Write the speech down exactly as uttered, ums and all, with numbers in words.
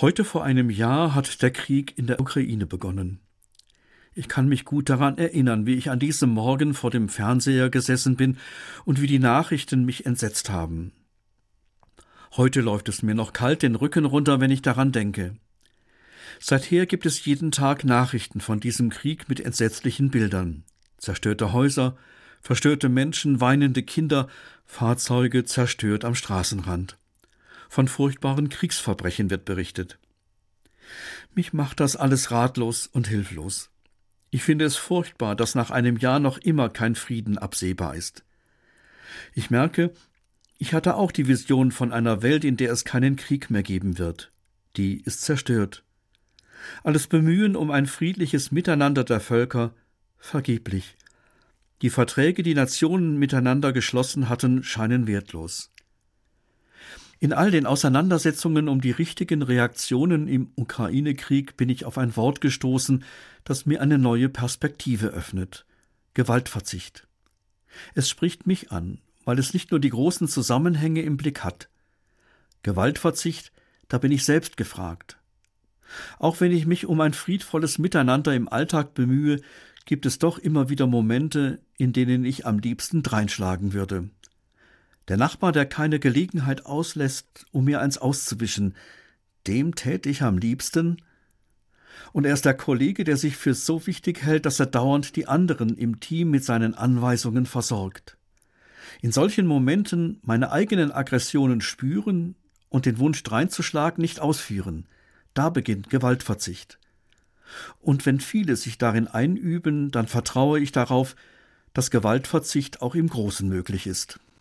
Heute vor einem Jahr hat der Krieg in der Ukraine begonnen. Ich kann mich gut daran erinnern, wie ich an diesem Morgen vor dem Fernseher gesessen bin und wie die Nachrichten mich entsetzt haben. Heute läuft es mir noch kalt den Rücken runter, wenn ich daran denke. Seither gibt es jeden Tag Nachrichten von diesem Krieg mit entsetzlichen Bildern. Zerstörte Häuser, verstörte Menschen, weinende Kinder, Fahrzeuge zerstört am Straßenrand. Von furchtbaren Kriegsverbrechen wird berichtet. Mich macht das alles ratlos und hilflos. Ich finde es furchtbar, dass nach einem Jahr noch immer kein Frieden absehbar ist. Ich merke, ich hatte auch die Vision von einer Welt, in der es keinen Krieg mehr geben wird. Die ist zerstört. Alles Bemühen um ein friedliches Miteinander der Völker vergeblich. Die Verträge, die Nationen miteinander geschlossen hatten, scheinen wertlos. In all den Auseinandersetzungen um die richtigen Reaktionen im Ukraine-Krieg bin ich auf ein Wort gestoßen, das mir eine neue Perspektive öffnet: Gewaltverzicht. Es spricht mich an, weil es nicht nur die großen Zusammenhänge im Blick hat. Gewaltverzicht, da bin ich selbst gefragt. Auch wenn ich mich um ein friedvolles Miteinander im Alltag bemühe, gibt es doch immer wieder Momente, in denen ich am liebsten dreinschlagen würde. Der Nachbar, der keine Gelegenheit auslässt, um mir eins auszuwischen, dem täte ich am liebsten. Und er ist der Kollege, der sich für so wichtig hält, dass er dauernd die anderen im Team mit seinen Anweisungen versorgt. In solchen Momenten meine eigenen Aggressionen spüren und den Wunsch dreinzuschlagen nicht ausführen. Da beginnt Gewaltverzicht. Und wenn viele sich darin einüben, dann vertraue ich darauf, dass Gewaltverzicht auch im Großen möglich ist.